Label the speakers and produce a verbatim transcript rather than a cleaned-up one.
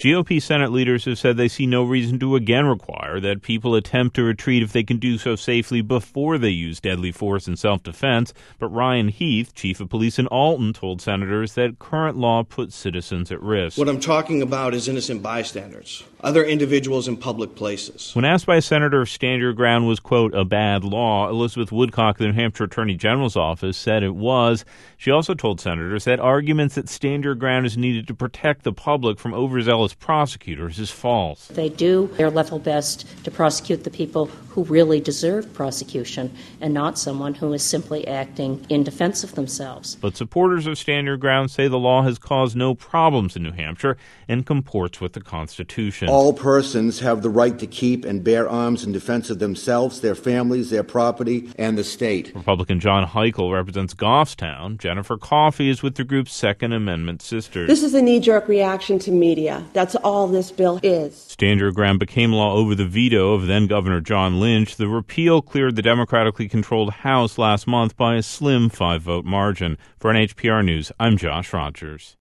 Speaker 1: G O P Senate leaders have said they see no reason to again require that people attempt to retreat if they can do so safely before they use deadly force in self-defense. But Ryan Heath, chief of police in Alton, told senators that current law puts citizens at risk.
Speaker 2: What I'm talking about is innocent bystanders, other individuals in public places.
Speaker 1: When asked by a senator if Stand Your Ground was, quote, a bad law, Elizabeth Woodcock, the New Hampshire Attorney General's office, said it was. She also told senators that arguments that Stand Your Ground is needed to protect the public from overzealous prosecutors is false.
Speaker 3: They do their level best to prosecute the people who really deserve prosecution and not someone who is simply acting in defense of themselves.
Speaker 1: But supporters of Stand Your Ground say the law has caused no problems in New Hampshire and comports with the Constitution.
Speaker 4: All persons have the right to keep and bear arms in defense of themselves, their families, their property, and the state.
Speaker 1: Republican John Heichel represents Goffstown. Jennifer Coffey is with the group's Second Amendment Sisters.
Speaker 5: This is a knee-jerk reaction to media. That's all this bill is.
Speaker 1: Stand Your Ground became law over the veto of then-Governor John Lynch. The repeal cleared the democratically controlled House last month by a slim five-vote margin. For N H P R News, I'm Josh Rogers.